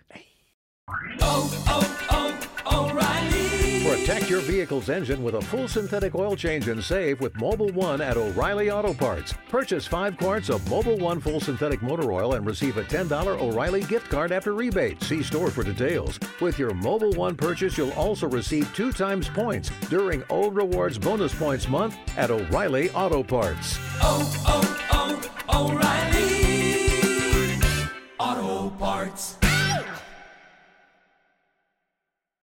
Speaker 13: O'Reilly. Protect your vehicle's engine with a full synthetic oil change and save with Mobil 1 at O'Reilly Auto Parts. Purchase 5 quarts of Mobil 1 full synthetic motor oil and receive a $10 O'Reilly gift card after rebate. See store for details. With your Mobil 1 purchase, you'll also receive 2 times points during O Rewards Bonus Points Month at O'Reilly Auto Parts.
Speaker 11: O'Reilly Auto Parts.